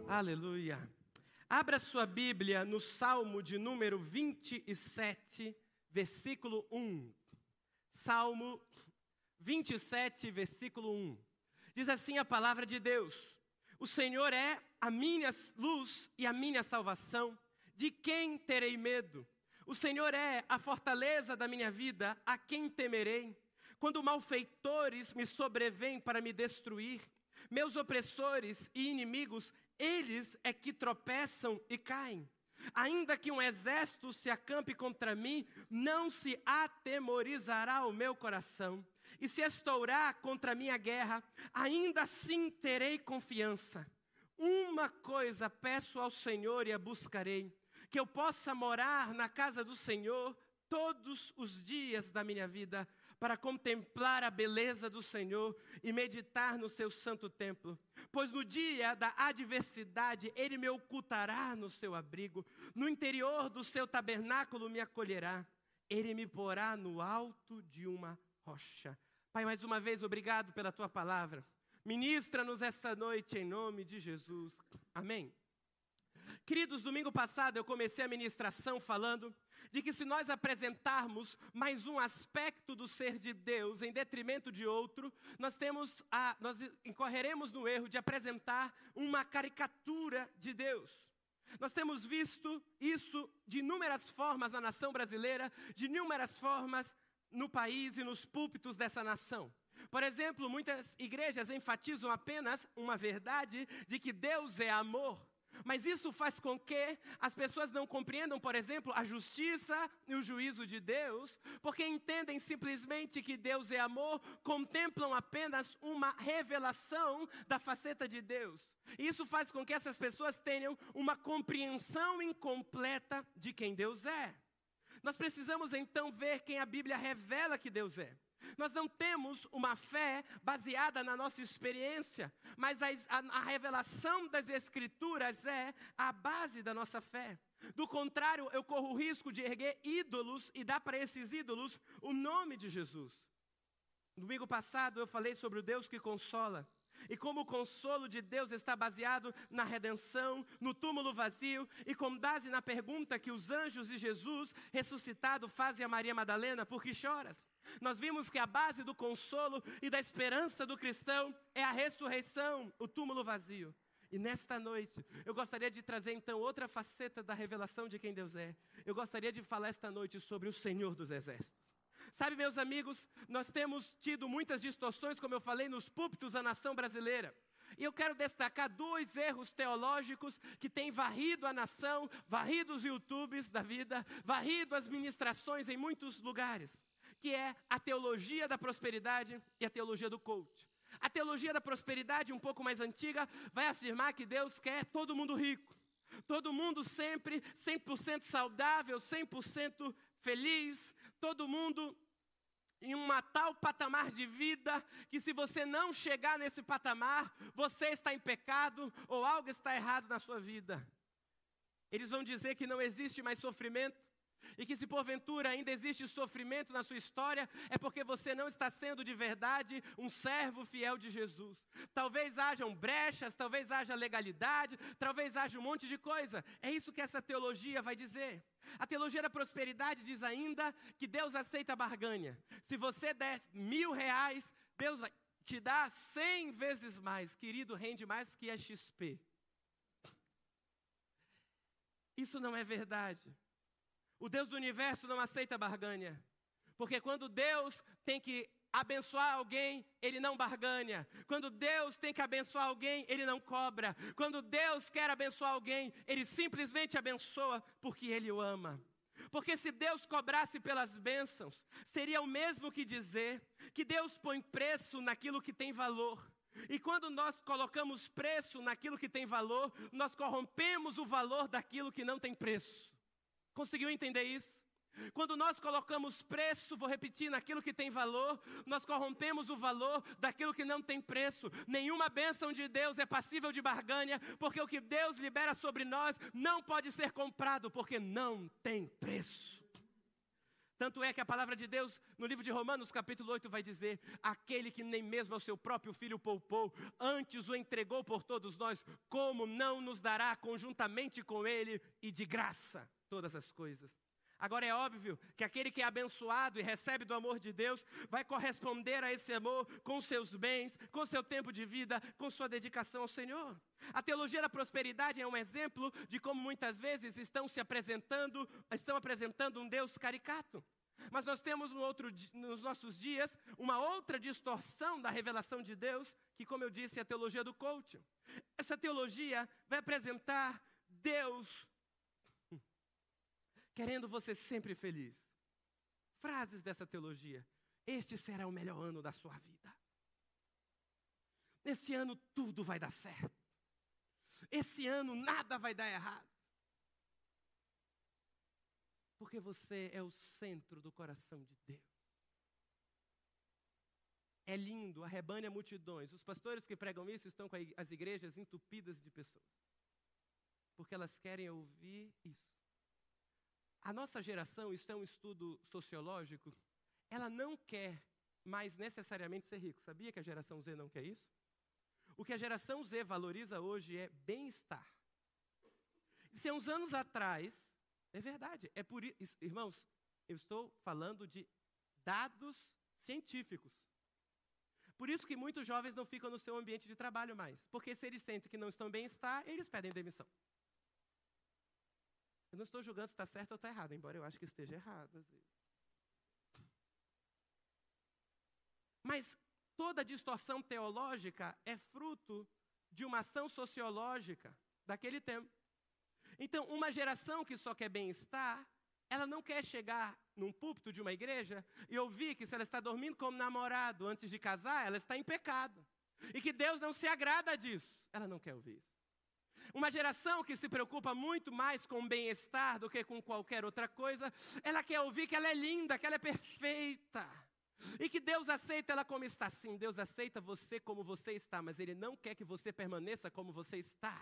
Aleluia. Abra sua Bíblia no Salmo de número 27, versículo 1. Salmo 27, versículo 1. Diz assim a palavra de Deus: O Senhor é a minha luz e a minha salvação, de quem terei medo? O Senhor é a fortaleza da minha vida, a quem temerei? Quando malfeitores me sobrevêm para me destruir, meus opressores e inimigos, eles é que tropeçam e caem. Ainda que um exército se acampe contra mim, não se atemorizará o meu coração. E se estourar contra a minha guerra, ainda assim terei confiança. Uma coisa peço ao Senhor e a buscarei, que eu possa morar na casa do Senhor todos os dias da minha vida, para contemplar a beleza do Senhor e meditar no seu santo templo. Pois no dia da adversidade Ele me ocultará no seu abrigo, no interior do seu tabernáculo me acolherá. Ele me porá no alto de uma rocha. Pai, mais uma vez, obrigado pela Tua palavra. Ministra-nos essa noite em nome de Jesus. Amém. Queridos, domingo passado eu comecei a ministração falando de que se nós apresentarmos mais um aspecto do ser de Deus em detrimento de outro, nós incorreremos no erro de apresentar uma caricatura de Deus. Nós temos visto isso de inúmeras formas na nação brasileira, de inúmeras formas no país e nos púlpitos dessa nação. Por exemplo, muitas igrejas enfatizam apenas uma verdade de que Deus é amor. Mas isso faz com que as pessoas não compreendam, por exemplo, a justiça e o juízo de Deus, porque entendem simplesmente que Deus é amor, contemplam apenas uma revelação da faceta de Deus. E isso faz com que essas pessoas tenham uma compreensão incompleta de quem Deus é. Nós precisamos então ver quem a Bíblia revela que Deus é. Nós não temos uma fé baseada na nossa experiência, mas a revelação das Escrituras é a base da nossa fé. Do contrário, eu corro o risco de erguer ídolos e dar para esses ídolos o nome de Jesus. No domingo passado eu falei sobre o Deus que consola. E como o consolo de Deus está baseado na redenção, no túmulo vazio, e com base na pergunta que os anjos de Jesus ressuscitado fazem a Maria Madalena: por que choras? Nós vimos que a base do consolo e da esperança do cristão é a ressurreição, o túmulo vazio. E nesta noite, eu gostaria de trazer então outra faceta da revelação de quem Deus é. Eu gostaria de falar esta noite sobre o Senhor dos Exércitos. Sabe, meus amigos, nós temos tido muitas distorções, como eu falei, nos púlpitos da nação brasileira. E eu quero destacar 2 erros teológicos que têm varrido a nação, varrido os YouTubes da vida, varrido as ministrações em muitos lugares, que é a teologia da prosperidade e a teologia do coach. A teologia da prosperidade, um pouco mais antiga, vai afirmar que Deus quer todo mundo rico, todo mundo sempre 100% saudável, 100% feliz, todo mundo em uma tal patamar de vida que se você não chegar nesse patamar, você está em pecado ou algo está errado na sua vida. Eles vão dizer que não existe mais sofrimento e que se porventura ainda existe sofrimento na sua história, é porque você não está sendo de verdade um servo fiel de Jesus. Talvez hajam brechas, talvez haja legalidade, talvez haja um monte de coisa. É isso que essa teologia vai dizer. A teologia da prosperidade diz ainda que Deus aceita a barganha. Se você der R$1.000, Deus vai te dar 100 vezes mais. Querido, rende mais que a XP. Isso não é verdade. O Deus do universo não aceita barganha, porque quando Deus tem que abençoar alguém, Ele não barganha. Quando Deus tem que abençoar alguém, Ele não cobra. Quando Deus quer abençoar alguém, Ele simplesmente abençoa porque Ele o ama. Porque se Deus cobrasse pelas bênçãos, seria o mesmo que dizer que Deus põe preço naquilo que tem valor. E quando nós colocamos preço naquilo que tem valor, nós corrompemos o valor daquilo que não tem preço. Conseguiu entender isso? Quando nós colocamos preço, vou repetir, naquilo que tem valor, nós corrompemos o valor daquilo que não tem preço. Nenhuma bênção de Deus é passível de barganha, porque o que Deus libera sobre nós não pode ser comprado, porque não tem preço. Tanto é que a palavra de Deus, no livro de Romanos, capítulo 8, vai dizer: aquele que nem mesmo ao seu próprio filho poupou, antes o entregou por todos nós, como não nos dará conjuntamente com ele e de graça todas as coisas? Agora é óbvio que aquele que é abençoado e recebe do amor de Deus, vai corresponder a esse amor com seus bens, com seu tempo de vida, com sua dedicação ao Senhor. A teologia da prosperidade é um exemplo de como muitas vezes estão apresentando um Deus caricato. Mas nós temos nos nossos dias uma outra distorção da revelação de Deus, que, como eu disse, é a teologia do coaching. Essa teologia vai apresentar Deus querendo você sempre feliz. Frases dessa teologia: este será o melhor ano da sua vida. Nesse ano tudo vai dar certo. Esse ano nada vai dar errado. Porque você é o centro do coração de Deus. É lindo, arrebane multidões. Os pastores que pregam isso estão com as igrejas entupidas de pessoas. Porque elas querem ouvir isso. A nossa geração, isso é um estudo sociológico, ela não quer mais necessariamente ser rico. Sabia que a geração Z não quer isso? O que a geração Z valoriza hoje é bem-estar. E se há uns anos atrás, é verdade, é por isso, irmãos, eu estou falando de dados científicos. Por isso que muitos jovens não ficam no seu ambiente de trabalho mais. Porque se eles sentem que não estão bem-estar, eles pedem demissão. Eu não estou julgando se está certo ou está errado, embora eu acho que esteja errado às vezes. Mas toda distorção teológica é fruto de uma ação sociológica daquele tempo. Então, uma geração que só quer bem-estar, ela não quer chegar num púlpito de uma igreja e ouvir que se ela está dormindo como namorado antes de casar, ela está em pecado. E que Deus não se agrada disso. Ela não quer ouvir isso. Uma geração que se preocupa muito mais com o bem-estar do que com qualquer outra coisa, ela quer ouvir que ela é linda, que ela é perfeita. E que Deus aceita ela como está. Sim, Deus aceita você como você está, mas Ele não quer que você permaneça como você está.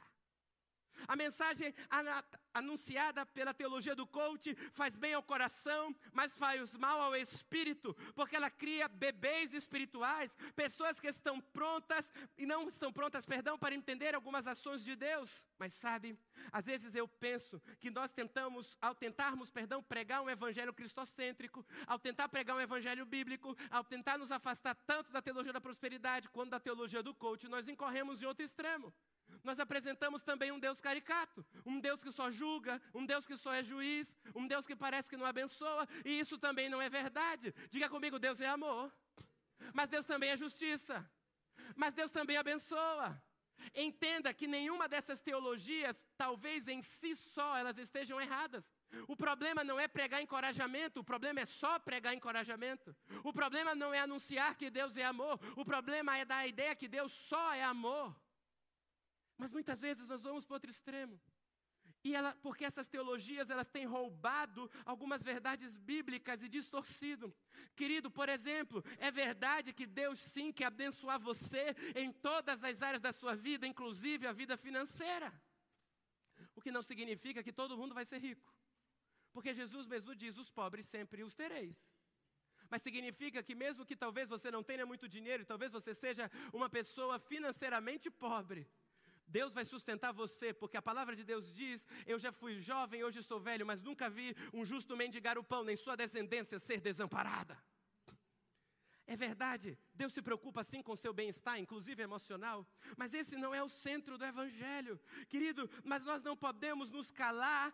A mensagem anunciada pela teologia do coach faz bem ao coração, mas faz mal ao espírito, porque ela cria bebês espirituais, pessoas que estão prontas e não estão prontas, para entender algumas ações de Deus. Mas sabe, às vezes eu penso que nós ao tentarmos pregar um evangelho cristocêntrico, ao tentar pregar um evangelho bíblico, ao tentar nos afastar tanto da teologia da prosperidade quanto da teologia do coach, nós incorremos em outro extremo. Nós apresentamos também um Deus caricato, um Deus que só julga, um Deus que só é juiz, um Deus que parece que não abençoa, e isso também não é verdade. Diga comigo: Deus é amor, mas Deus também é justiça, mas Deus também abençoa. Entenda que nenhuma dessas teologias, talvez em si só, elas estejam erradas. O problema não é pregar encorajamento, o problema é só pregar encorajamento. O problema não é anunciar que Deus é amor, o problema é dar a ideia que Deus só é amor. Mas muitas vezes nós vamos para outro extremo. Porque essas teologias, elas têm roubado algumas verdades bíblicas e distorcido. Querido, por exemplo, é verdade que Deus sim quer abençoar você em todas as áreas da sua vida, inclusive a vida financeira. O que não significa que todo mundo vai ser rico. Porque Jesus mesmo diz: os pobres sempre os tereis. Mas significa que mesmo que talvez você não tenha muito dinheiro, e talvez você seja uma pessoa financeiramente pobre, Deus vai sustentar você, porque a palavra de Deus diz: eu já fui jovem, hoje sou velho, mas nunca vi um justo mendigar o pão, nem sua descendência ser desamparada. É verdade, Deus se preocupa sim com o seu bem-estar, inclusive emocional, mas esse não é o centro do evangelho. Querido, mas nós não podemos nos calar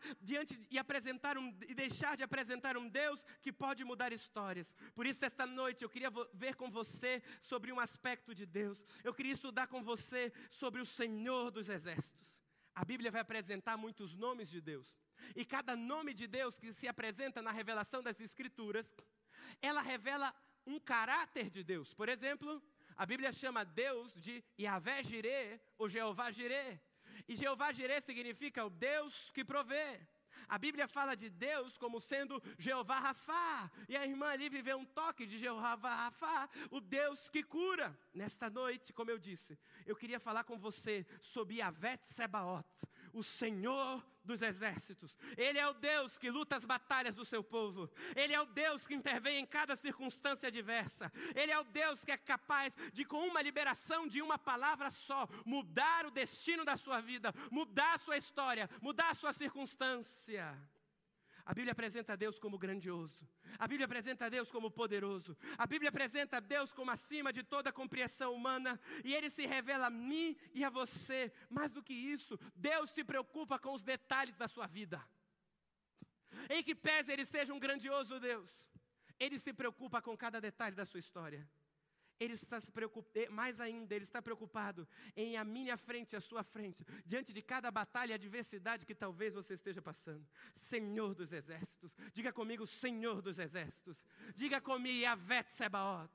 e deixar de apresentar um Deus que pode mudar histórias. Por isso, esta noite, eu queria ver com você sobre um aspecto de Deus. Eu queria estudar com você sobre o Senhor dos Exércitos. A Bíblia vai apresentar muitos nomes de Deus. E cada nome de Deus que se apresenta na revelação das Escrituras, ela revela um caráter de Deus. Por exemplo, a Bíblia chama Deus de Yahvé Jireh, ou Jeová Jireh. E Jeová Jireh significa o Deus que provê. A Bíblia fala de Deus como sendo Jeová Rafá. E a irmã ali viveu um toque de Jeová Rafá, o Deus que cura. Nesta noite, como eu disse, eu queria falar com você sobre Yahvé Tsebaot, o Senhor dos exércitos. Ele é o Deus que luta as batalhas do seu povo. Ele é o Deus que intervém em cada circunstância adversa. Ele é o Deus que é capaz de, com uma liberação de uma palavra só, mudar o destino da sua vida, mudar a sua história, mudar a sua circunstância. A Bíblia apresenta Deus como grandioso. A Bíblia apresenta Deus como poderoso. A Bíblia apresenta Deus como acima de toda compreensão humana. E Ele se revela a mim e a você. Mais do que isso, Deus se preocupa com os detalhes da sua vida. Em que pese Ele seja um grandioso Deus, Ele se preocupa com cada detalhe da sua história. Ele está se preocupado, mais ainda, Ele está preocupado em a minha frente, a sua frente, diante de cada batalha e adversidade que talvez você esteja passando. Senhor dos exércitos, diga comigo, Senhor dos exércitos, diga comigo, Yahvé Tsebaot.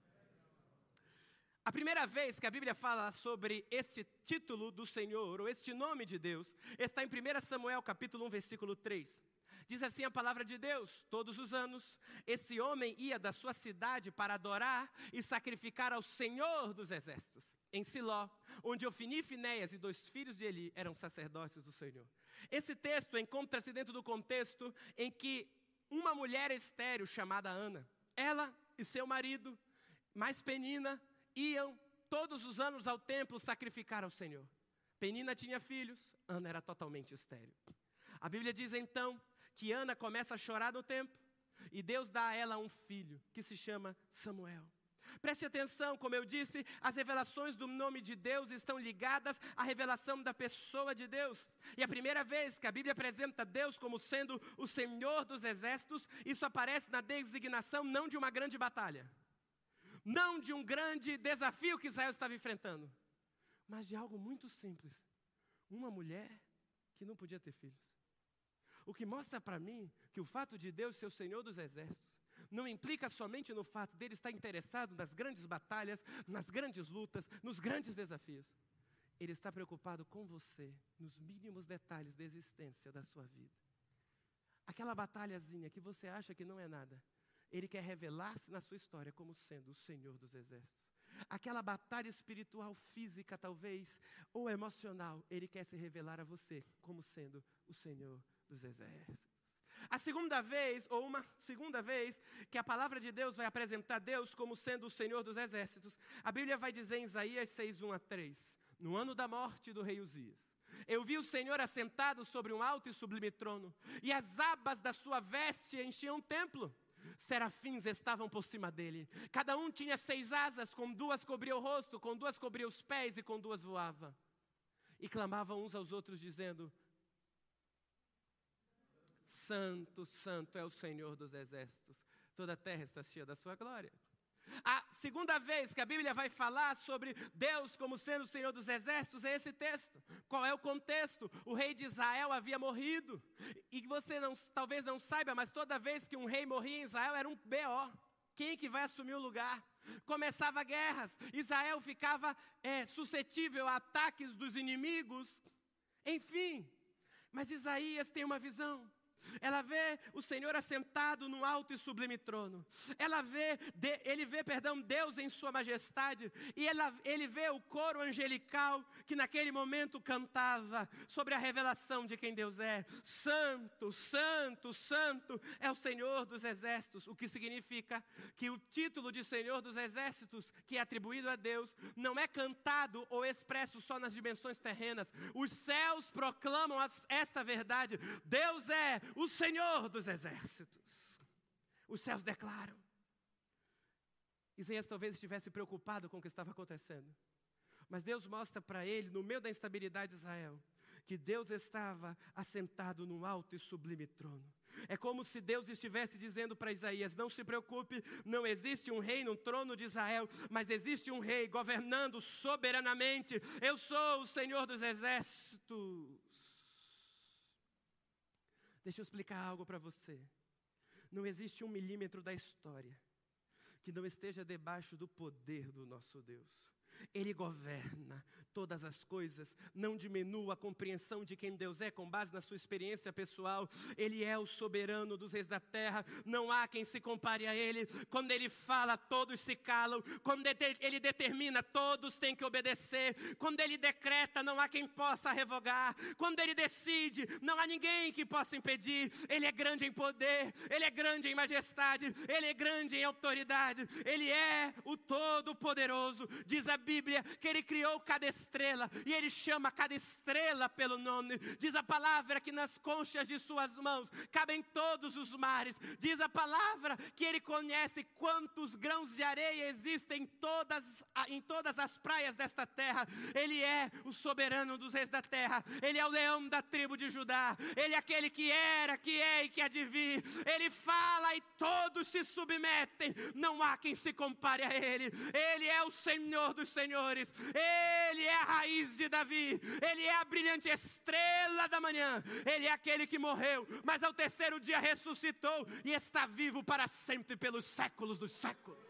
A primeira vez que a Bíblia fala sobre este título do Senhor, ou este nome de Deus, está em 1 Samuel capítulo 1, versículo 3. Diz assim a palavra de Deus: todos os anos, esse homem ia da sua cidade para adorar e sacrificar ao Senhor dos exércitos, em Siló, onde Ofni e Finéias e 2 filhos de Eli eram sacerdotes do Senhor. Esse texto encontra-se dentro do contexto em que uma mulher estéril chamada Ana, ela e seu marido, mais Penina, iam todos os anos ao templo sacrificar ao Senhor. Penina tinha filhos, Ana era totalmente estéril. A Bíblia diz então que Ana começa a chorar no templo e Deus dá a ela um filho que se chama Samuel. Preste atenção, como eu disse, as revelações do nome de Deus estão ligadas à revelação da pessoa de Deus. E a primeira vez que a Bíblia apresenta Deus como sendo o Senhor dos exércitos, isso aparece na designação não de uma grande batalha, não de um grande desafio que Israel estava enfrentando, mas de algo muito simples: uma mulher que não podia ter filhos. O que mostra para mim que o fato de Deus ser o Senhor dos exércitos não implica somente no fato dele estar interessado nas grandes batalhas, nas grandes lutas, nos grandes desafios. Ele está preocupado com você, nos mínimos detalhes da existência da sua vida. Aquela batalhazinha que você acha que não é nada, Ele quer revelar-se na sua história como sendo o Senhor dos exércitos. Aquela batalha espiritual, física talvez, ou emocional, Ele quer se revelar a você como sendo o Senhor dos exércitos. A segunda vez, ou uma segunda vez, que a palavra de Deus vai apresentar Deus como sendo o Senhor dos exércitos, a Bíblia vai dizer em Isaías 6, 1-3, no ano da morte do rei Uzias, eu vi o Senhor assentado sobre um alto e sublime trono, e as abas da sua veste enchiam o templo. Serafins estavam por cima dele, cada um tinha 6 asas, com 2 cobria o rosto, com 2 cobria os pés e com 2 voava. E clamavam uns aos outros dizendo: Santo, Santo é o Senhor dos exércitos, toda a terra está cheia da sua glória. A segunda vez que a Bíblia vai falar sobre Deus como sendo o Senhor dos exércitos é esse texto. Qual é o contexto? O rei de Israel havia morrido. E você talvez não saiba, mas toda vez que um rei morria em Israel era um BO. Quem que vai assumir o lugar? Começava guerras. Israel ficava suscetível a ataques dos inimigos. Enfim, mas Isaías tem uma visão. Ela vê o Senhor assentado no alto e sublime trono. Ele vê, Deus em sua majestade. E ele vê o coro angelical que naquele momento cantava sobre a revelação de quem Deus é. Santo, Santo, Santo é o Senhor dos exércitos. O que significa que o título de Senhor dos exércitos, que é atribuído a Deus, não é cantado ou expresso só nas dimensões terrenas. Os céus proclamam esta verdade. Deus é o Senhor dos exércitos. Os céus declaram. Isaías talvez estivesse preocupado com o que estava acontecendo, mas Deus mostra para ele, no meio da instabilidade de Israel, que Deus estava assentado num alto e sublime trono. É como se Deus estivesse dizendo para Isaías: não se preocupe, não existe um rei no trono de Israel, mas existe um rei governando soberanamente. Eu sou o Senhor dos exércitos. Deixa eu explicar algo para você. Não existe 1 milímetro da história que não esteja debaixo do poder do nosso Deus. Ele governa todas as coisas. Não diminua a compreensão de quem Deus é com base na sua experiência pessoal. Ele é o soberano dos reis da terra. Não há quem se compare a Ele. Quando Ele fala, todos se calam. Quando Ele determina, todos têm que obedecer. Quando Ele decreta, não há quem possa revogar. Quando Ele decide, não há ninguém que possa impedir. Ele é grande em poder. Ele é grande em majestade. Ele é grande em autoridade. Ele é o Todo-Poderoso. Diz a Bíblia que Ele criou cada estrela e Ele chama cada estrela pelo nome. Diz a palavra que nas conchas de suas mãos cabem todos os mares. Diz a palavra que Ele conhece quantos grãos de areia existem em todas as praias desta terra. Ele é o soberano dos reis da terra. Ele é o leão da tribo de Judá. Ele é aquele que era, que é e que há de vir. Ele fala e todos se submetem. Não há quem se compare a Ele. Ele é o Senhor dos senhores. Ele é a raiz de Davi. Ele é a brilhante estrela da manhã. Ele é aquele que morreu, mas ao terceiro dia ressuscitou e está vivo para sempre pelos séculos dos séculos.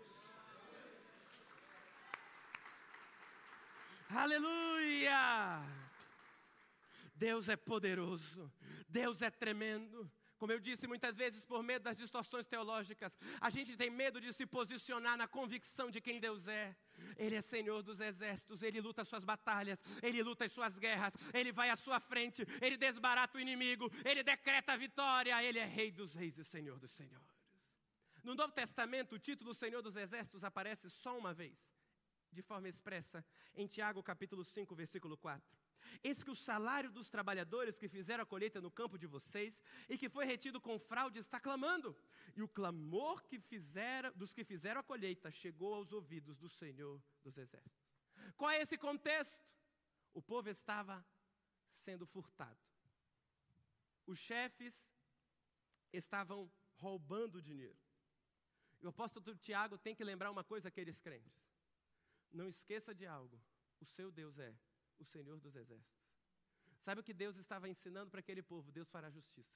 Aleluia! Deus é poderoso. Deus é tremendo. Como eu disse, muitas vezes por medo das distorções teológicas, a gente tem medo de se posicionar na convicção de quem Deus é. Ele é Senhor dos exércitos, Ele luta as suas batalhas, Ele luta as suas guerras, Ele vai à sua frente, Ele desbarata o inimigo, Ele decreta a vitória, Ele é Rei dos reis e Senhor dos senhores. No Novo Testamento, o título Senhor dos exércitos aparece só uma vez, de forma expressa, em Tiago capítulo 5, versículo 4. Eis que o salário dos trabalhadores que fizeram a colheita no campo de vocês e que foi retido com fraude está clamando. E o clamor dos que fizeram a colheita chegou aos ouvidos do Senhor dos exércitos. Qual é esse contexto? O povo estava sendo furtado. Os chefes estavam roubando dinheiro. E o apóstolo Tiago tem que lembrar uma coisa àqueles crentes. Não esqueça de algo. O seu Deus é o Senhor dos exércitos. Sabe o que Deus estava ensinando para aquele povo? Deus fará justiça.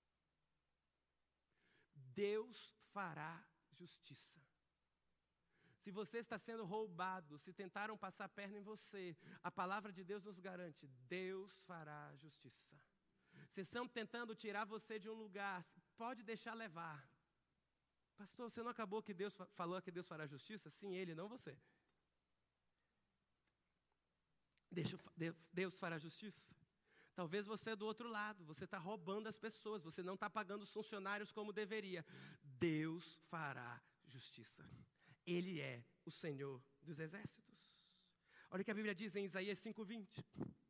Deus fará justiça. Se você está sendo roubado, se tentaram passar a perna em você, a palavra de Deus nos garante, Deus fará justiça. Se estão tentando tirar você de um lugar, pode deixar levar. Pastor, você não acabou que Deus falou que Deus fará justiça? Sim, Ele, não você. Deus fará justiça. Talvez você é do outro lado, você está roubando as pessoas, você não está pagando os funcionários como deveria. Deus fará justiça. Ele é o Senhor dos exércitos. Olha o que a Bíblia diz em Isaías 5:20.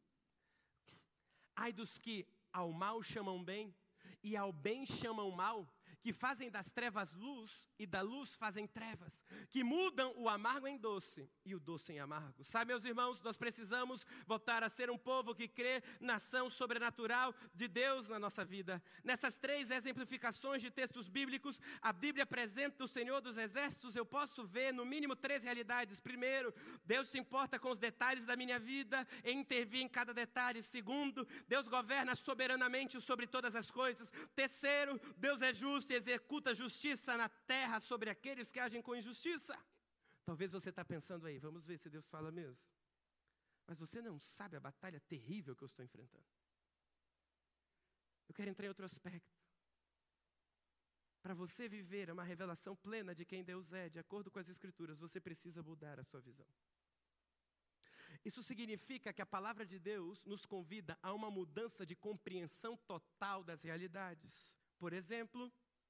Ai dos que ao mal chamam bem e ao bem chamam mal, que fazem das trevas luz e da luz fazem trevas, que mudam o amargo em doce e o doce em amargo. Sabe, meus irmãos, nós precisamos voltar a ser um povo que crê na ação sobrenatural de Deus na nossa vida. Nessas 3 exemplificações de textos bíblicos, a Bíblia apresenta o Senhor dos exércitos. Eu posso ver no mínimo 3 realidades. Primeiro, Deus se importa com os detalhes da minha vida e intervir em cada detalhe. Segundo, Deus governa soberanamente sobre todas as coisas. Terceiro, Deus é justo e executa justiça na terra sobre aqueles que agem com injustiça. Talvez você está pensando aí, vamos ver se Deus fala mesmo. Mas você não sabe a batalha terrível que eu estou enfrentando. Eu quero entrar em outro aspecto. Para você viver uma revelação plena de quem Deus é, de acordo com as Escrituras, você precisa mudar a sua visão. Isso significa que a palavra de Deus nos convida a uma mudança de compreensão total das realidades. Por exemplo,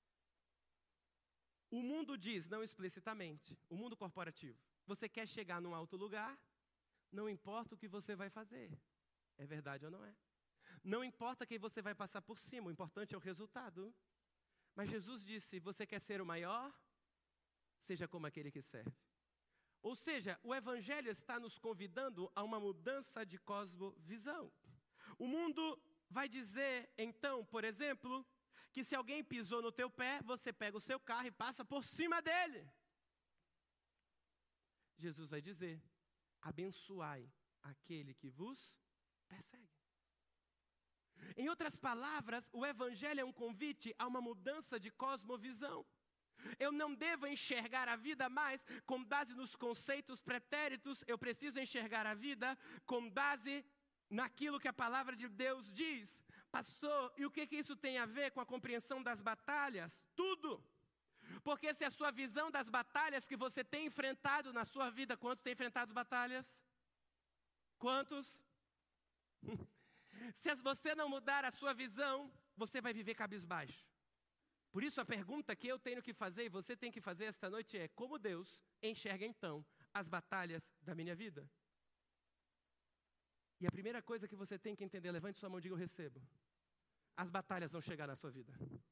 o mundo diz, não explicitamente, o mundo corporativo, você quer chegar num alto lugar, não importa o que você vai fazer. É verdade ou não é? Não importa quem você vai passar por cima, o importante é o resultado. Mas Jesus disse, você quer ser o maior? Seja como aquele que serve. Ou seja, o Evangelho está nos convidando a uma mudança de cosmovisão. O mundo vai dizer, então, por exemplo, que se alguém pisou no teu pé, você pega o seu carro e passa por cima dele. Jesus vai dizer, abençoai aquele que vos persegue. Em outras palavras, o Evangelho é um convite a uma mudança de cosmovisão. Eu não devo enxergar a vida mais com base nos conceitos pretéritos. Eu preciso enxergar a vida com base naquilo que a palavra de Deus diz. Pastor, e o que isso tem a ver com a compreensão das batalhas? Tudo. Porque se a sua visão das batalhas que você tem enfrentado na sua vida, quantos têm enfrentado batalhas? Quantos? Se você não mudar a sua visão, você vai viver cabisbaixo. Por isso a pergunta que eu tenho que fazer e você tem que fazer esta noite é: como Deus enxerga então as batalhas da minha vida? E a primeira coisa que você tem que entender, levante sua mão e diga: eu recebo. As batalhas vão chegar na sua vida.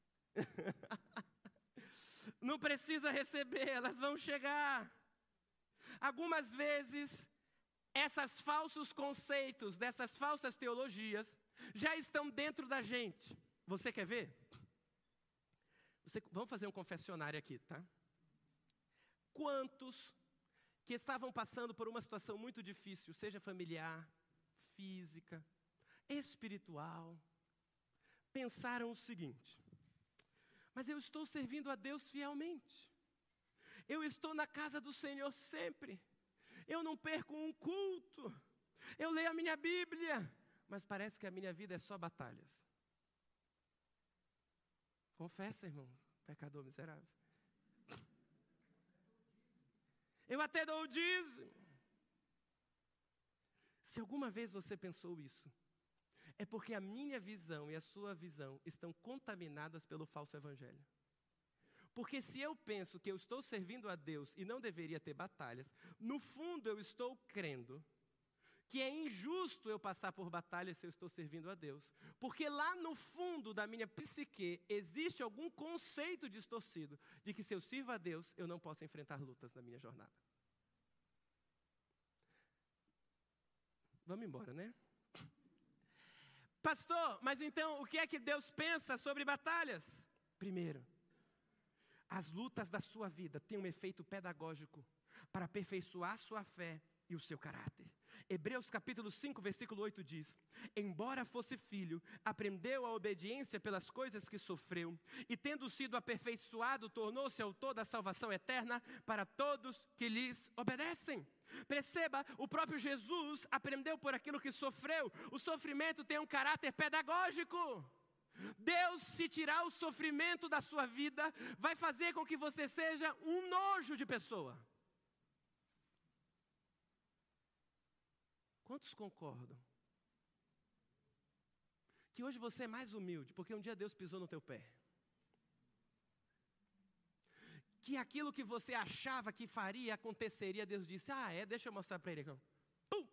Não precisa receber, elas vão chegar. Algumas vezes, esses falsos conceitos, dessas falsas teologias, já estão dentro da gente. Você quer ver? Vamos fazer um confessionário aqui, tá? Quantos que estavam passando por uma situação muito difícil, seja familiar, física, espiritual, pensaram o seguinte: mas eu estou servindo a Deus fielmente, eu estou na casa do Senhor sempre, eu não perco um culto, eu leio a minha Bíblia, mas parece que a minha vida é só batalhas. Confessa, irmão, pecador miserável. Eu até dou o dízimo. Se alguma vez você pensou isso, é porque a minha visão e a sua visão estão contaminadas pelo falso evangelho. Porque se eu penso que eu estou servindo a Deus e não deveria ter batalhas, no fundo eu estou crendo que é injusto eu passar por batalhas se eu estou servindo a Deus. Porque lá no fundo da minha psique existe algum conceito distorcido de que se eu sirvo a Deus, eu não posso enfrentar lutas na minha jornada. Vamos embora, né? Pastor, mas então o que é que Deus pensa sobre batalhas? Primeiro, as lutas da sua vida têm um efeito pedagógico para aperfeiçoar sua fé e o seu caráter. Hebreus capítulo 5, versículo 8 diz: embora fosse filho, aprendeu a obediência pelas coisas que sofreu, e tendo sido aperfeiçoado, tornou-se autor da salvação eterna para todos que lhes obedecem. Perceba, o próprio Jesus aprendeu por aquilo que sofreu. O sofrimento tem um caráter pedagógico. Deus, se tirar o sofrimento da sua vida, vai fazer com que você seja um nojo de pessoa. Quantos concordam que hoje você é mais humilde, porque um dia Deus pisou no teu pé? Que aquilo que você achava que faria, aconteceria, Deus disse: deixa eu mostrar para ele. Pum!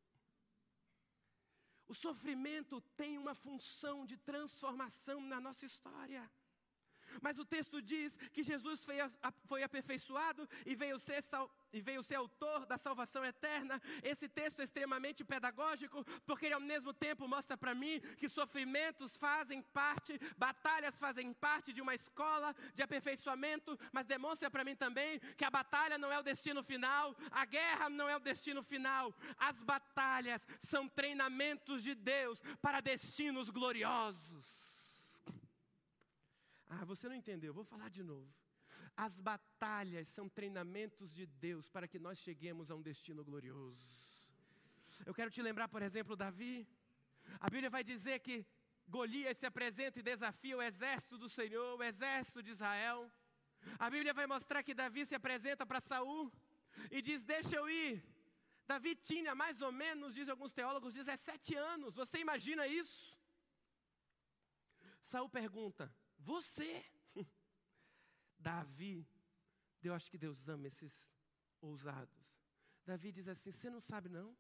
O sofrimento tem uma função de transformação na nossa história. Mas o texto diz que Jesus foi aperfeiçoado e veio ser autor da salvação eterna. Esse texto é extremamente pedagógico, porque ele ao mesmo tempo mostra para mim que sofrimentos fazem parte, batalhas fazem parte de uma escola de aperfeiçoamento, mas demonstra para mim também que a batalha não é o destino final, a guerra não é o destino final. As batalhas são treinamentos de Deus para destinos gloriosos. Você não entendeu, vou falar de novo. As batalhas são treinamentos de Deus para que nós cheguemos a um destino glorioso. Eu quero te lembrar, por exemplo, Davi. A Bíblia vai dizer que Golias se apresenta e desafia o exército do Senhor, o exército de Israel. A Bíblia vai mostrar que Davi se apresenta para Saul e diz: deixa eu ir. Davi tinha mais ou menos, dizem alguns teólogos, 17 anos. Você imagina isso? Saul pergunta: você? Davi, eu acho que Deus ama esses ousados. Davi diz assim: você não sabe não?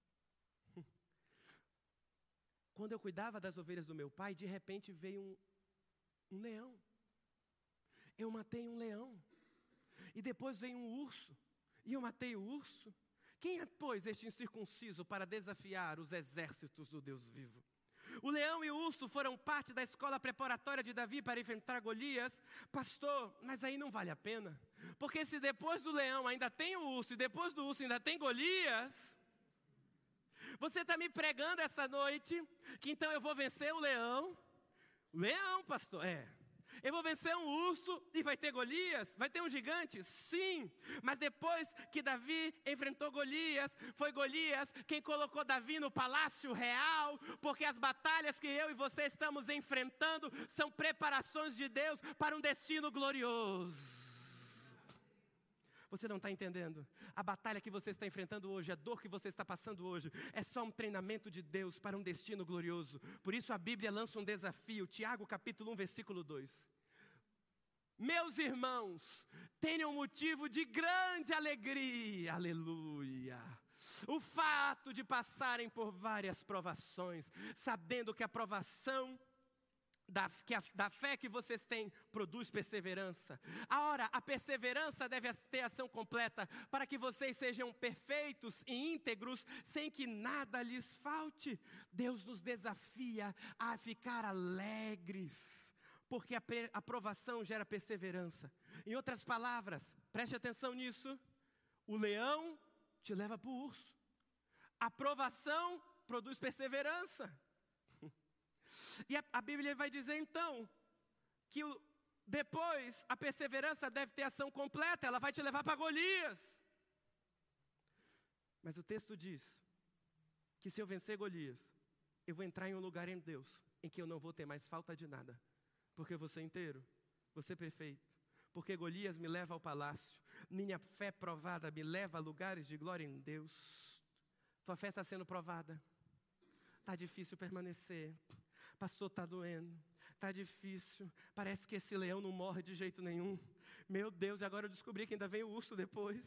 Quando eu cuidava das ovelhas do meu pai, de repente veio um leão. Eu matei um leão. E depois veio um urso. E eu matei o urso. Quem é, pois, este incircunciso para desafiar os exércitos do Deus vivo? O leão e o urso foram parte da escola preparatória de Davi para enfrentar Golias. Pastor, mas aí não vale a pena. Porque se depois do leão ainda tem o urso e depois do urso ainda tem Golias, você está me pregando essa noite que então eu vou vencer o leão? Leão, pastor, Eu vou vencer um urso e vai ter Golias? Vai ter um gigante? Sim. Mas depois que Davi enfrentou Golias, foi Golias quem colocou Davi no palácio real, porque as batalhas que eu e você estamos enfrentando são preparações de Deus para um destino glorioso. Você não está entendendo? A batalha que você está enfrentando hoje, a dor que você está passando hoje, é só um treinamento de Deus para um destino glorioso. Por isso a Bíblia lança um desafio, Tiago capítulo 1, versículo 2. Meus irmãos, tenham motivo de grande alegria, aleluia. O fato de passarem por várias provações, sabendo que a provação da fé que vocês têm produz perseverança. Ora, a perseverança deve ter ação completa, para que vocês sejam perfeitos e íntegros, sem que nada lhes falte. Deus nos desafia a ficar alegres, porque a provação gera perseverança. Em outras palavras, preste atenção nisso, o leão te leva para o urso. A provação produz perseverança. E a Bíblia vai dizer então, que depois a perseverança deve ter ação completa, ela vai te levar para Golias. Mas o texto diz, que se eu vencer Golias, eu vou entrar em um lugar em Deus, em que eu não vou ter mais falta de nada. Porque eu vou ser inteiro, vou ser perfeito. Porque Golias me leva ao palácio, minha fé provada me leva a lugares de glória em Deus. Tua fé está sendo provada, está difícil permanecer. Pastor, está doendo, está difícil, parece que esse leão não morre de jeito nenhum. Meu Deus, e agora eu descobri que ainda vem o urso depois.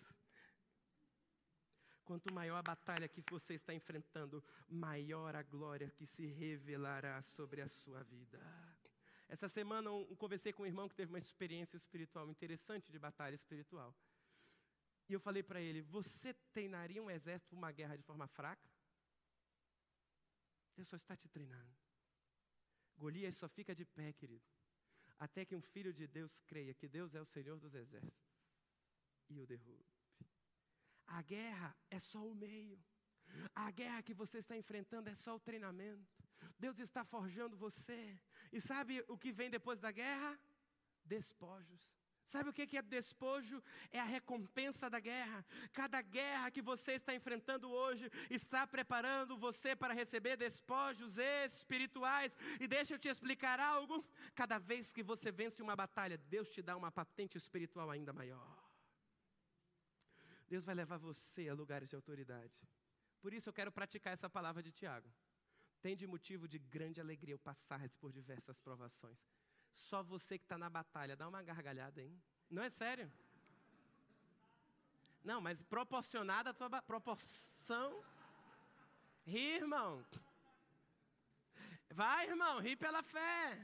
Quanto maior a batalha que você está enfrentando, maior a glória que se revelará sobre a sua vida. Essa semana eu conversei com um irmão que teve uma experiência espiritual interessante de batalha espiritual. E eu falei para ele, você treinaria um exército para uma guerra de forma fraca? Deus só está te treinando. Golias só fica de pé, querido, até que um filho de Deus creia que Deus é o Senhor dos exércitos e o derrube. A guerra é só o meio. A guerra que você está enfrentando é só o treinamento. Deus está forjando você. E sabe o que vem depois da guerra? Despojos. Sabe o que é despojo? É a recompensa da guerra. Cada guerra que você está enfrentando hoje está preparando você para receber despojos espirituais. E deixa eu te explicar algo. Cada vez que você vence uma batalha, Deus te dá uma patente espiritual ainda maior. Deus vai levar você a lugares de autoridade. Por isso eu quero praticar essa palavra de Tiago. Tem de motivo de grande alegria o passar por diversas provações. Só você que está na batalha, dá uma gargalhada, hein? Não é sério? Não, mas proporcionada a tua proporção. Ri, irmão. Vai, irmão, ri pela fé.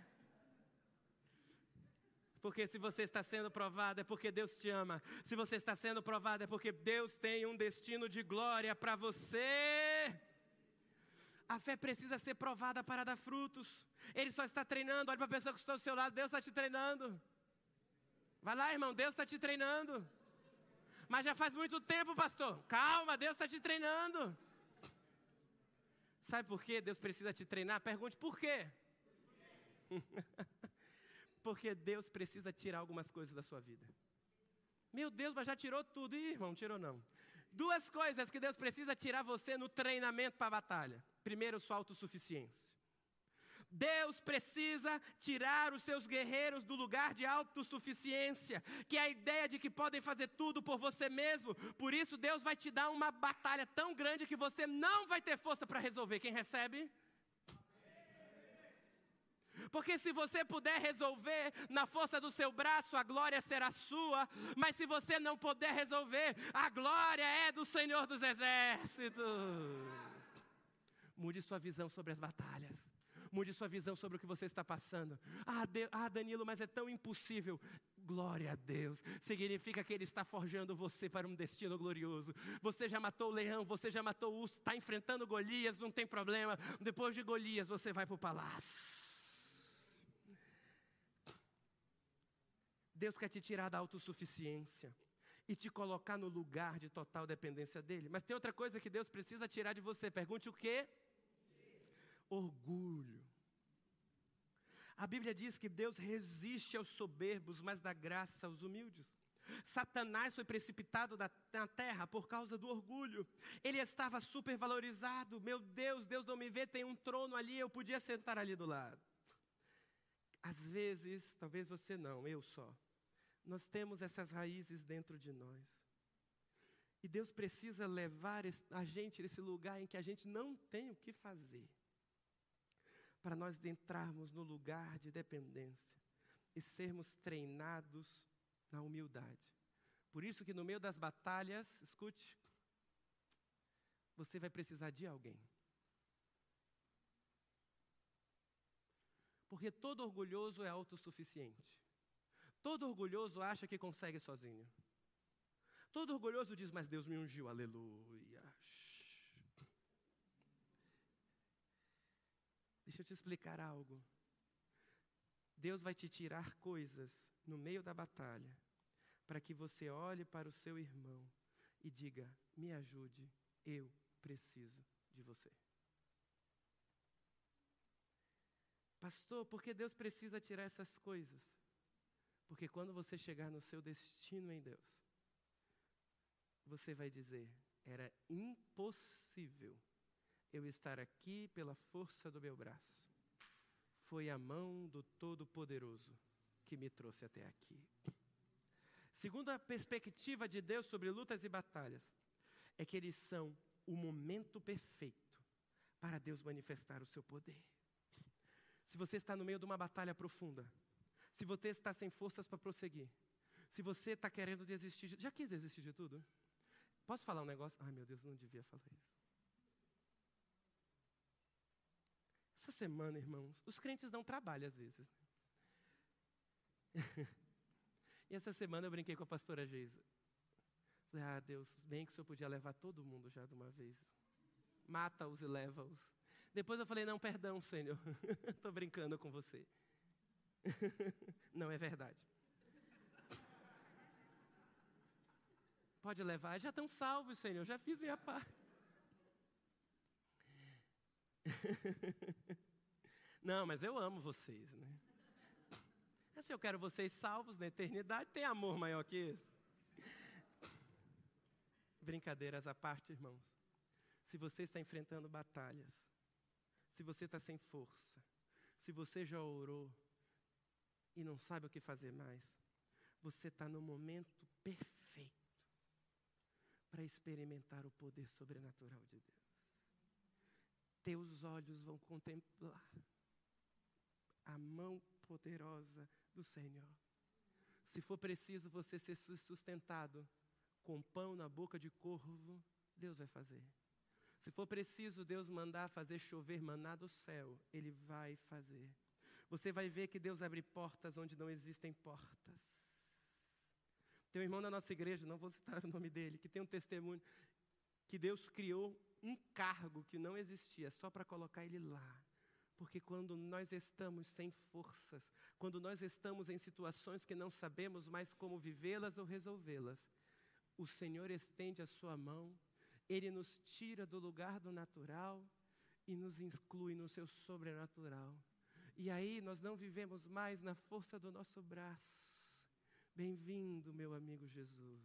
Porque se você está sendo provado é porque Deus te ama. Se você está sendo provado é porque Deus tem um destino de glória para você. A fé precisa ser provada para dar frutos. Ele só está treinando. Olha para a pessoa que está ao seu lado. Deus está te treinando. Vai lá, irmão. Deus está te treinando. Mas já faz muito tempo, pastor. Calma, Deus está te treinando. Sabe por que Deus precisa te treinar? Pergunte por quê. Porque Deus precisa tirar algumas coisas da sua vida. Meu Deus, mas já tirou tudo. Ih, irmão, não tirou não. Duas coisas que Deus precisa tirar você no treinamento para a batalha. Primeiro, sua autossuficiência. Deus precisa tirar os seus guerreiros do lugar de autossuficiência, que é a ideia de que podem fazer tudo por você mesmo. Por isso, Deus vai te dar uma batalha tão grande que você não vai ter força para resolver. Quem recebe? Porque se você puder resolver na força do seu braço, a glória será sua. Mas se você não puder resolver, a glória é do Senhor dos Exércitos. Mude sua visão sobre as batalhas. Mude sua visão sobre o que você está passando. Danilo, mas é tão impossível. Glória a Deus. Significa que Ele está forjando você para um destino glorioso. Você já matou o leão, você já matou o urso, está enfrentando Golias, não tem problema. Depois de Golias, você vai para o palácio. Deus quer te tirar da autossuficiência e te colocar no lugar de total dependência dEle. Mas tem outra coisa que Deus precisa tirar de você. Pergunte o quê? Orgulho. A Bíblia diz que Deus resiste aos soberbos, mas dá graça aos humildes. Satanás foi precipitado na terra por causa do orgulho. Ele estava supervalorizado. Meu Deus, Deus não me vê, tem um trono ali, eu podia sentar ali do lado. Às vezes, talvez você não, eu só. Nós temos essas raízes dentro de nós. E Deus precisa levar a gente nesse lugar em que a gente não tem o que fazer, para nós entrarmos no lugar de dependência e sermos treinados na humildade. Por isso que no meio das batalhas, escute, você vai precisar de alguém. Porque todo orgulhoso é autossuficiente. Todo orgulhoso acha que consegue sozinho. Todo orgulhoso diz, mas Deus me ungiu, aleluia. Deixa eu te explicar algo. Deus vai te tirar coisas no meio da batalha, para que você olhe para o seu irmão e diga, me ajude, eu preciso de você. Pastor, por que Deus precisa tirar essas coisas? Porque quando você chegar no seu destino em Deus, você vai dizer, era impossível eu estar aqui pela força do meu braço. Foi a mão do Todo-Poderoso que me trouxe até aqui. Segundo a perspectiva de Deus sobre lutas e batalhas, é que eles são o momento perfeito para Deus manifestar o seu poder. Se você está no meio de uma batalha profunda, se você está sem forças para prosseguir, se você está querendo desistir, já quis desistir de tudo? Posso falar um negócio? Ai, meu Deus, não devia falar isso. Essa semana, irmãos, os crentes não trabalham às vezes. E essa semana eu brinquei com a pastora Geisa. Falei, Deus, bem que o Senhor podia levar todo mundo já de uma vez. Mata-os e leva-os. Depois eu falei, não, perdão, Senhor. Estou brincando com você. Não, é verdade. Pode levar, já estão salvos, Senhor, já fiz minha parte. Não, mas eu amo vocês, né? Se eu quero vocês salvos na eternidade, tem amor maior que esse? Brincadeiras à parte, irmãos. Se você está enfrentando batalhas, se você está sem força, se você já orou e não sabe o que fazer mais, você está no momento perfeito para experimentar o poder sobrenatural de Deus. Teus olhos vão contemplar a mão poderosa do Senhor. Se for preciso você ser sustentado com pão na boca de corvo, Deus vai fazer. Se for preciso Deus mandar fazer chover maná do céu, Ele vai fazer. Você vai ver que Deus abre portas onde não existem portas. Tem um irmão da nossa igreja, não vou citar o nome dele, que tem um testemunho que Deus criou um cargo que não existia só para colocar ele lá. Porque quando nós estamos sem forças, quando nós estamos em situações que não sabemos mais como vivê-las ou resolvê-las, o Senhor estende a sua mão, Ele nos tira do lugar do natural e nos inclui no seu sobrenatural. E aí nós não vivemos mais na força do nosso braço. Bem-vindo, meu amigo Jesus.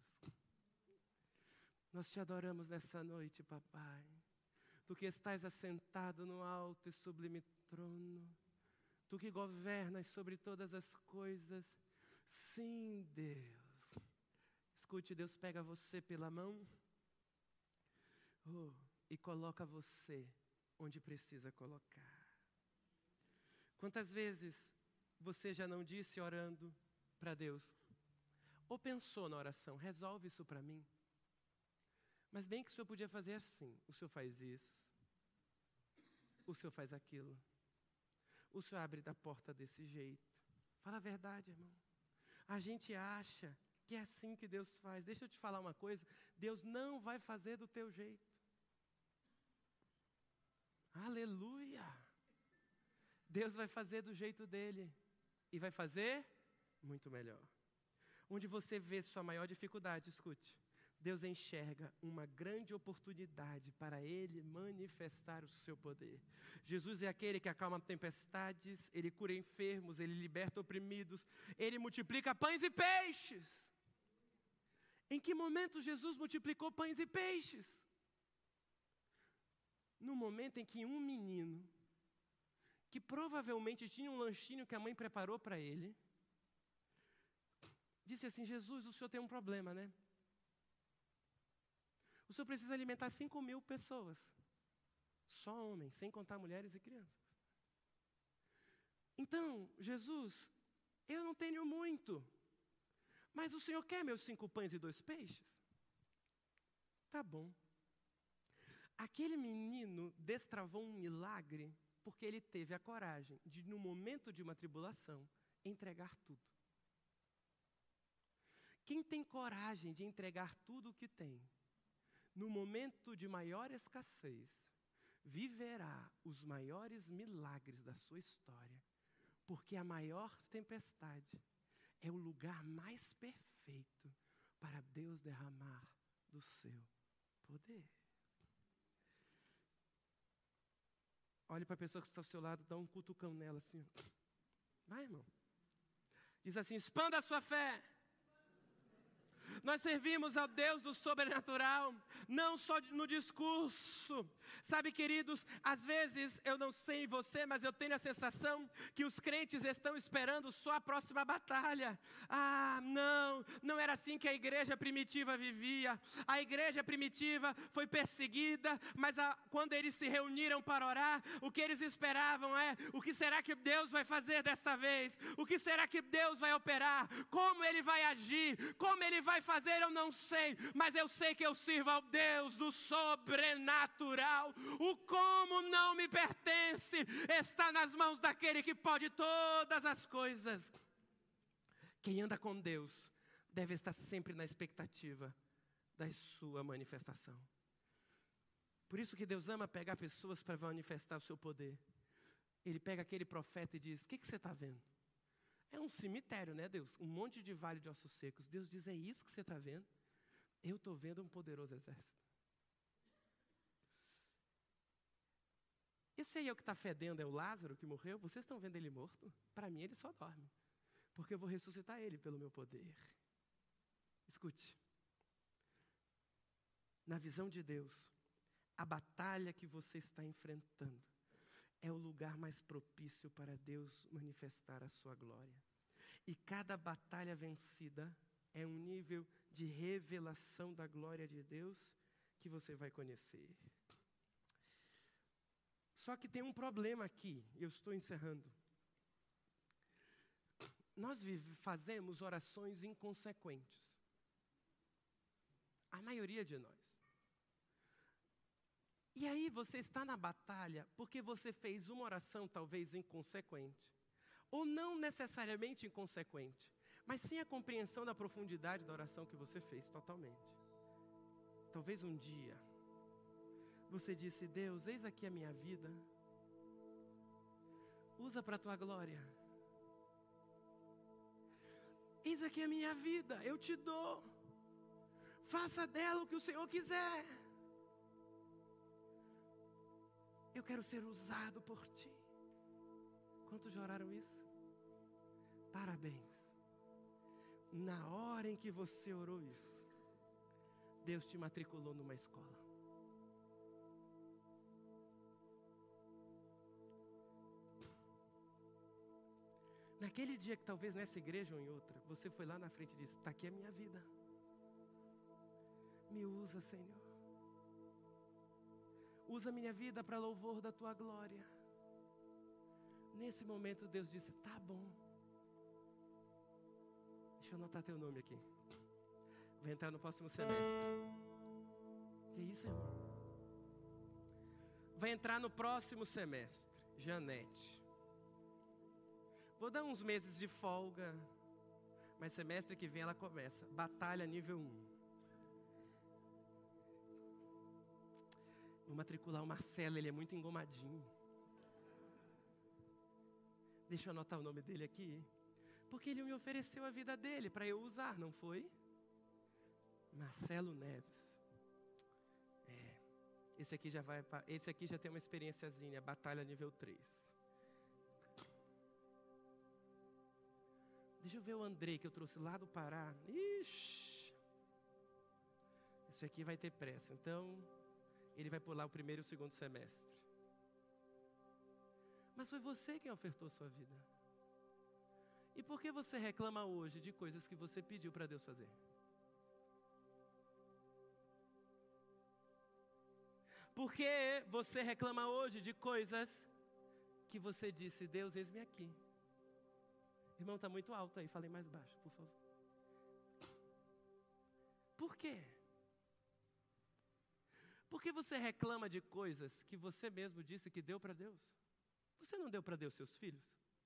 Nós te adoramos nessa noite, papai. Tu que estás assentado no alto e sublime trono. Tu que governas sobre todas as coisas. Sim, Deus. Escute, Deus pega você pela mão e coloca você onde precisa colocar. Quantas vezes você já não disse orando para Deus, ou pensou na oração, resolve isso para mim? Mas bem que o Senhor podia fazer assim, o Senhor faz isso, o Senhor faz aquilo, o Senhor abre da porta desse jeito. Fala a verdade, irmão. A gente acha que é assim que Deus faz. Deixa eu te falar uma coisa, Deus não vai fazer do teu jeito. Aleluia! Deus vai fazer do jeito dele. E vai fazer muito melhor. Onde você vê sua maior dificuldade, escute. Deus enxerga uma grande oportunidade para Ele manifestar o seu poder. Jesus é aquele que acalma tempestades, Ele cura enfermos, Ele liberta oprimidos, Ele multiplica pães e peixes. Em que momento Jesus multiplicou pães e peixes? No momento em que um menino, que provavelmente tinha um lanchinho que a mãe preparou para ele, disse assim: Jesus, o senhor tem um problema, né? O senhor precisa alimentar 5.000 pessoas. Só homens, sem contar mulheres e crianças. Então, Jesus, eu não tenho muito, mas o senhor quer meus 5 pães e 2 peixes? Tá bom. Aquele menino destravou um milagre porque ele teve a coragem de, no momento de uma tribulação, entregar tudo. Quem tem coragem de entregar tudo o que tem, no momento de maior escassez, viverá os maiores milagres da sua história, porque a maior tempestade é o lugar mais perfeito para Deus derramar do seu poder. Olhe para a pessoa que está ao seu lado, dá um cutucão nela assim. Vai, irmão. Diz assim: expanda a sua fé. Nós servimos ao Deus do sobrenatural, não só no discurso. Sabe, queridos, às vezes, eu não sei você, mas eu tenho a sensação que os crentes estão esperando só a próxima batalha. Ah, não era assim que a igreja primitiva vivia. A igreja primitiva foi perseguida, mas quando eles se reuniram para orar, o que eles esperavam é: o que será que Deus vai fazer desta vez? O que será que Deus vai operar? Como Ele vai agir? Como Ele vai fazer? Eu não sei, mas eu sei que eu sirvo ao Deus do sobrenatural. O como não me pertence está nas mãos daquele que pode todas as coisas. Quem anda com Deus deve estar sempre na expectativa da sua manifestação. Por isso que Deus ama pegar pessoas para manifestar o seu poder. Ele pega aquele profeta e diz: o que você está vendo? É um cemitério, né, Deus? Um monte de vale de ossos secos. Deus diz: é isso que você está vendo? Eu estou vendo um poderoso exército. Esse aí é o que está fedendo, é o Lázaro que morreu? Vocês estão vendo ele morto? Para mim ele só dorme, porque eu vou ressuscitar ele pelo meu poder. Escute. Na visão de Deus, a batalha que você está enfrentando é o lugar mais propício para Deus manifestar a sua glória. E cada batalha vencida é um nível de revelação da glória de Deus que você vai conhecer. Só que tem um problema aqui, eu estou encerrando. Nós fazemos orações inconsequentes. A maioria de nós. E aí você está na batalha porque você fez uma oração talvez inconsequente. Ou não necessariamente inconsequente, mas sem a compreensão da profundidade da oração que você fez totalmente. Talvez um dia você disse: Deus, eis aqui a minha vida, usa para a tua glória. Eis aqui a minha vida, eu te dou, faça dela o que o Senhor quiser. Eu quero ser usado por ti. Quantos já oraram isso? Parabéns. Na hora em que você orou isso, Deus te matriculou numa escola. Naquele dia que talvez nessa igreja ou em outra, você foi lá na frente e disse: está aqui a minha vida. Me usa, Senhor. Usa minha vida para louvor da tua glória. Nesse momento Deus disse: tá bom. Deixa eu anotar teu nome aqui. Vai entrar no próximo semestre. Que isso, irmão? Vai entrar no próximo semestre. Janete. Vou dar uns meses de folga, mas semestre que vem ela começa. Batalha nível 1. Vou matricular o Marcelo, ele é muito engomadinho. Deixa eu anotar o nome dele aqui. Porque ele me ofereceu a vida dele para eu usar, não foi? Marcelo Neves. Esse aqui já tem uma experiênciazinha, batalha nível 3. Deixa eu ver o Andrei que eu trouxe lá do Pará. Ixi! Esse aqui vai ter pressa, então ele vai pular o primeiro e o segundo semestre. Mas foi você quem ofertou sua vida. E por que você reclama hoje de coisas que você pediu para Deus fazer? Por que você reclama hoje de coisas que você disse, Deus, eis-me aqui? Irmão, está muito alto aí, falei mais baixo, por favor. Por quê? Por que você reclama de coisas que você mesmo disse que deu para Deus? Você não deu para Deus seus filhos?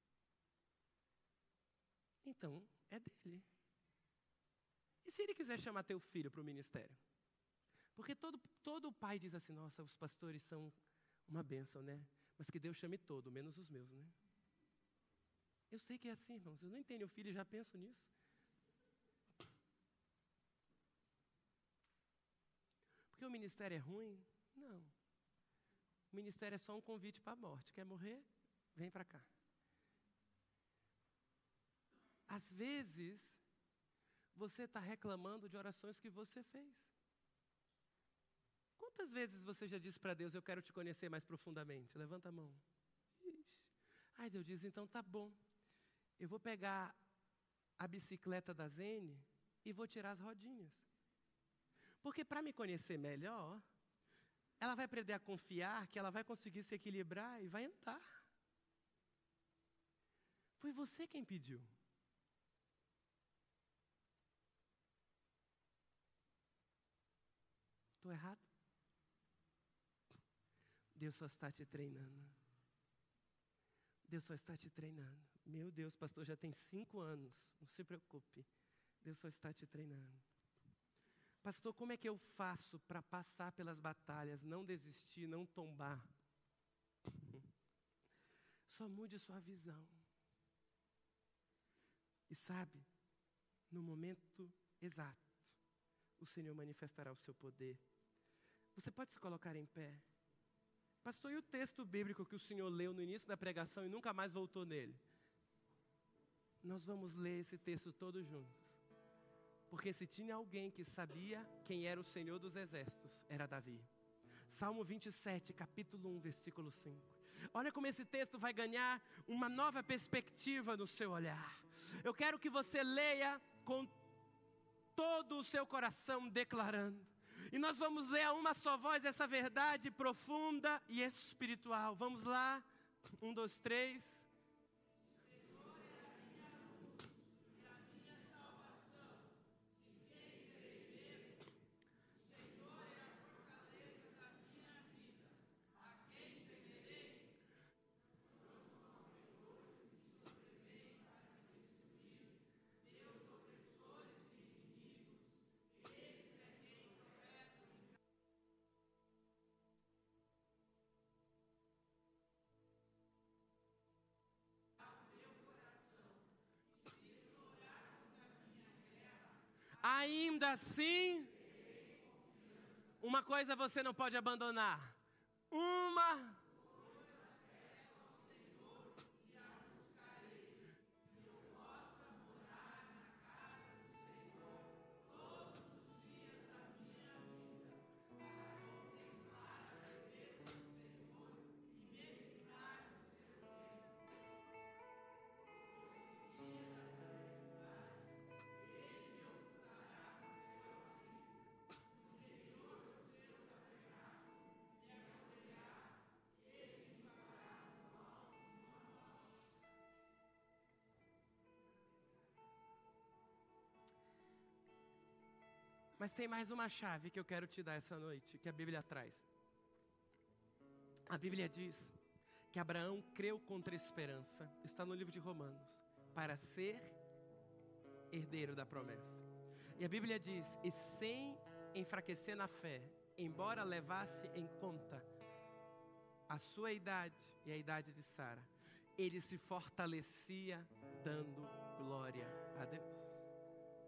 Então, é dele. E se ele quiser chamar teu filho para o ministério? Porque todo pai diz assim, nossa, os pastores são uma bênção, né? Mas que Deus chame todo, menos os meus, né? Eu sei que é assim, irmãos. Eu nem tenho filho e já penso nisso. Porque o ministério é ruim? Não. O ministério é só um convite para a morte. Quer morrer? Vem para cá. Às vezes, você está reclamando de orações que você fez. Quantas vezes você já disse para Deus, eu quero te conhecer mais profundamente? Levanta a mão. Ixi. Aí Deus diz, então tá bom. Eu vou pegar a bicicleta da Zene e vou tirar as rodinhas. Porque para me conhecer melhor, ela vai aprender a confiar que ela vai conseguir se equilibrar e vai andar. Foi você quem pediu. Estou errado? Deus só está te treinando. Deus só está te treinando. Meu Deus, pastor, já tem 5 anos. Não se preocupe. Deus só está te treinando. Pastor, como é que eu faço para passar pelas batalhas, não desistir, não tombar? Só mude sua visão. E sabe, no momento exato, o Senhor manifestará o seu poder. Você pode se colocar em pé? Pastor, e o texto bíblico que o Senhor leu no início da pregação e nunca mais voltou nele? Nós vamos ler esse texto todos juntos. Porque se tinha alguém que sabia quem era o Senhor dos Exércitos, era Davi. Salmo 27, capítulo 1, versículo 5. Olha como esse texto vai ganhar uma nova perspectiva no seu olhar. Eu quero que você leia com todo o seu coração declarando. E nós vamos ler a uma só voz essa verdade profunda e espiritual. Vamos lá? 1, 2, 3. Ainda assim, uma coisa você não pode abandonar. Uma Mas tem mais uma chave que eu quero te dar essa noite, que a Bíblia traz. A Bíblia diz que Abraão creu contra a esperança, está no livro de Romanos, para ser herdeiro da promessa. E a Bíblia diz, e sem enfraquecer na fé, embora levasse em conta a sua idade e a idade de Sara, ele se fortalecia dando